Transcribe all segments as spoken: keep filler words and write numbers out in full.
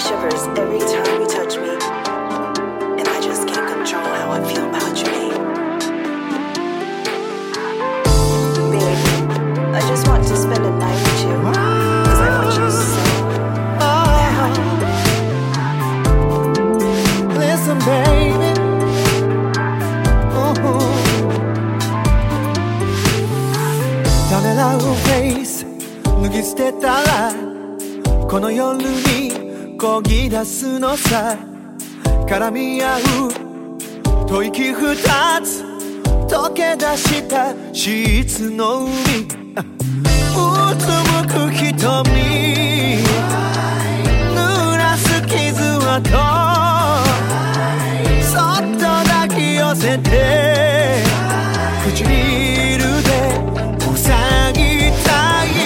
shivers every time you touch me, and I just can't control how I feel about you, babe. Babe, I just want to spend a night with you, cause I want you so bad. Listen, baby, uh-huh. ためらうフェイス脱ぎ捨てたらこの夜にこぎ出すのさ絡み合う吐息二つ溶け出したシーツの海うつむく瞳濡らす傷跡そっと抱き寄せて唇で塞ぎたい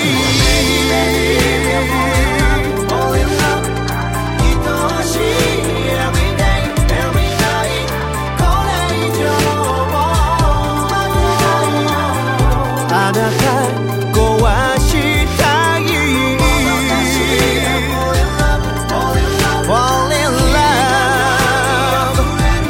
あなた壊したい Fall in love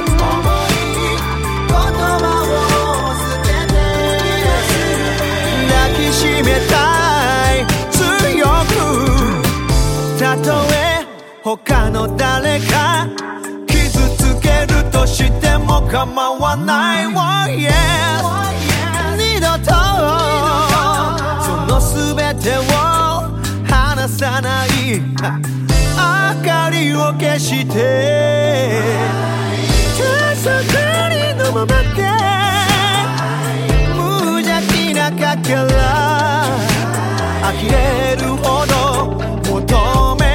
抱きしめたい強くたとえ他の誰か傷つけるとしても構わない Oh yes 二度とその全てを離さない明かりを消して手作りのままで無邪気なかけら呆れるほど求め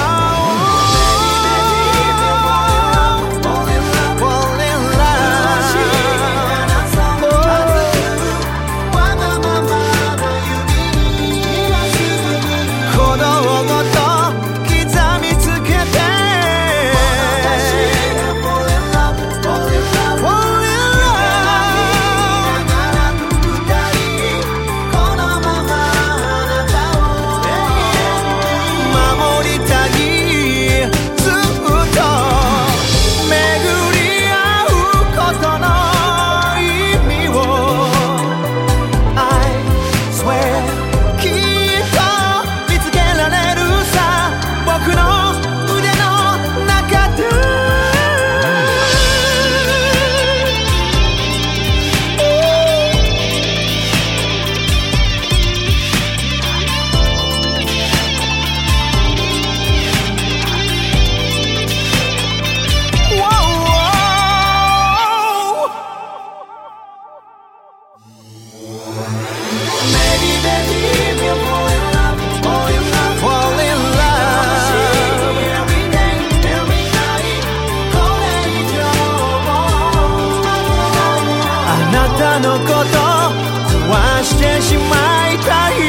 のこと壊してしまいたい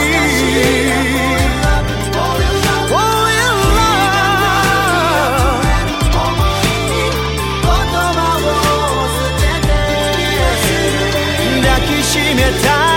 Fall in love 抱きしめたい